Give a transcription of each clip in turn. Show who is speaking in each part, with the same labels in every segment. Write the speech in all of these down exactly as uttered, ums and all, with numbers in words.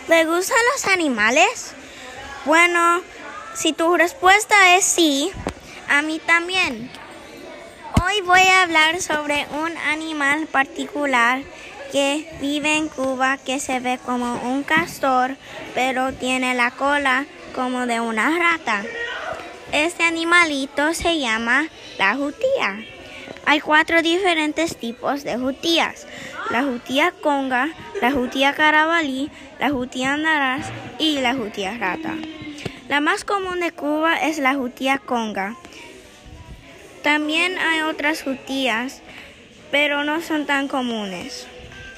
Speaker 1: ¿Te gustan los animales? Bueno, si tu respuesta es sí, a mí también. Hoy voy a hablar sobre un animal particular que vive en Cuba, que se ve como un castor, pero tiene la cola como de una rata. Este animalito se llama la jutía. Hay cuatro diferentes tipos de jutías: la jutía conga, la jutía carabalí, la jutía andaraz y la jutía rata. La más común de Cuba es la jutía conga. También hay otras jutías, pero no son tan comunes.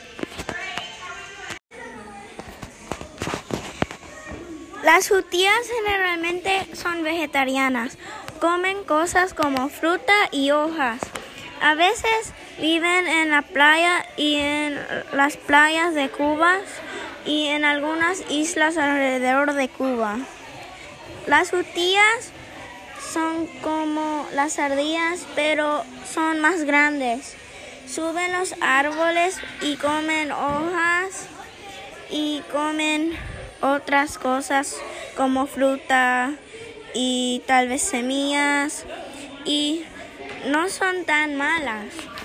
Speaker 1: Las jutías generalmente son vegetarianas, comen cosas como fruta y hojas. A veces viven en la playa y en las playas de Cuba y en algunas islas alrededor de Cuba. Las jutías son como las ardillas, pero son más grandes. Suben los árboles y comen hojas y comen otras cosas como fruta y tal vez semillas, y no son tan malas.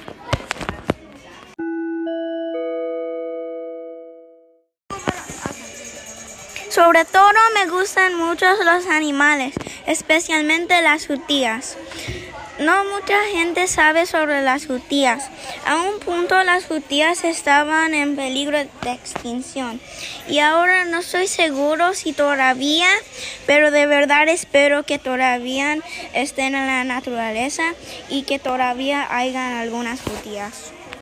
Speaker 1: Sobre todo me gustan mucho los animales, especialmente las jutías. No mucha gente sabe sobre las jutías. A un punto las jutías estaban en peligro de extinción y ahora no estoy seguro si todavía, pero de verdad espero que todavía estén en la naturaleza y que todavía hayan algunas jutías.